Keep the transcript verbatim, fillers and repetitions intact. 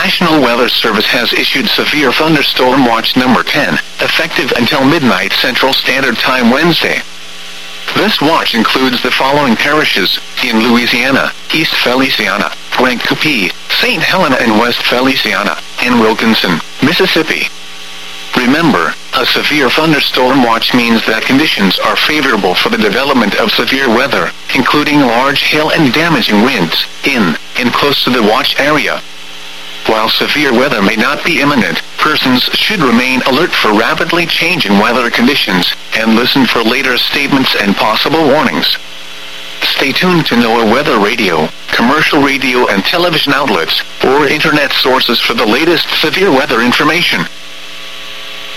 National Weather Service has issued Severe Thunderstorm Watch number ten, effective until midnight Central Standard Time Wednesday. This watch includes the following parishes in Louisiana: East Feliciana, Wankopee, Saint Helena and West Feliciana, and Wilkinson, Mississippi. Remember, a severe thunderstorm watch means that conditions are favorable for the development of severe weather, including large hail and damaging winds, in and close to the watch area. While severe weather may not be imminent, persons should remain alert for rapidly changing weather conditions, and listen for later statements and possible warnings. Stay tuned to NOAA Weather Radio, commercial radio and television outlets, or internet sources for the latest severe weather information.